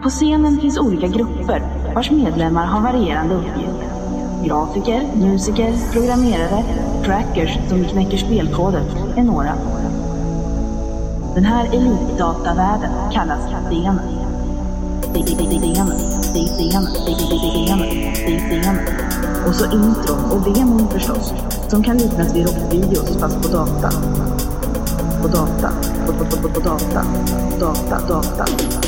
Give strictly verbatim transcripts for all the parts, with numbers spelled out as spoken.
På scenen finns olika grupper vars medlemmar har varierande uppgifter. Grafiker, musiker, programmerare, trackers som knäcker spelkoder är några. Den här elitdatavärlden kallas scenen. Och så intro och demon förstås, som kan liknas vid rockvideos fast på data. På data, på, på, på, på data, data, data.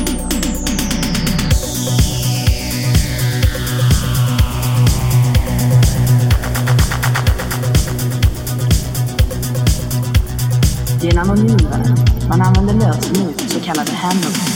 Det är en anonymare. Man använder lösenord, så kallade handles.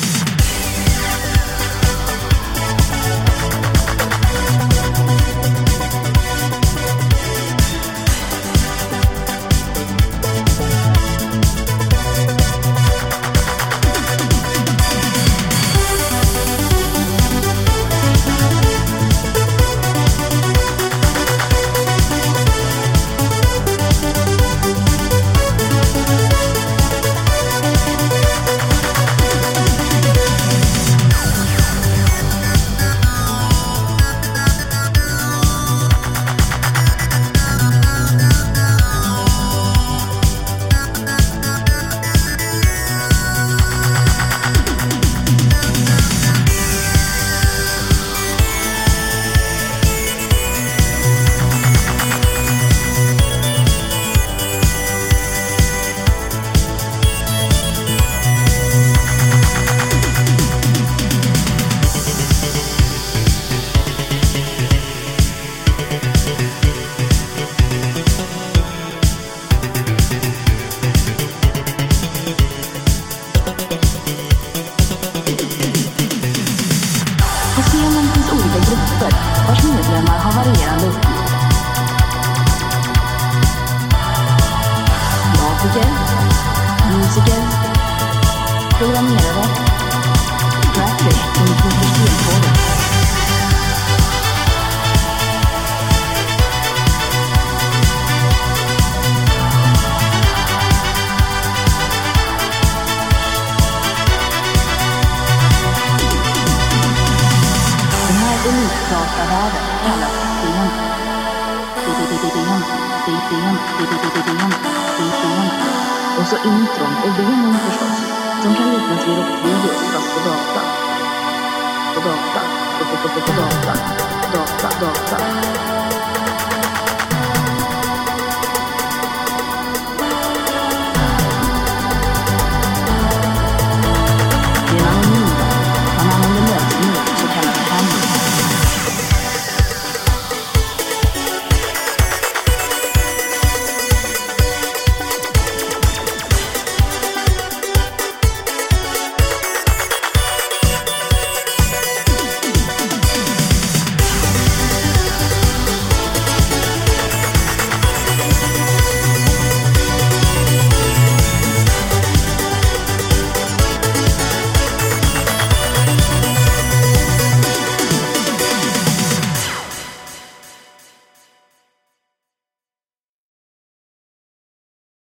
Vars medlemmar har varierande uppgifter. Grafiker, musiker, programmerare, trackers som knäcker spelkoder. Elitdatavärlden kallas scenen. Och så intron och demon förstås, som kan liknas vid rockvideos fast på data. På data, på, på, på, på data, data, data.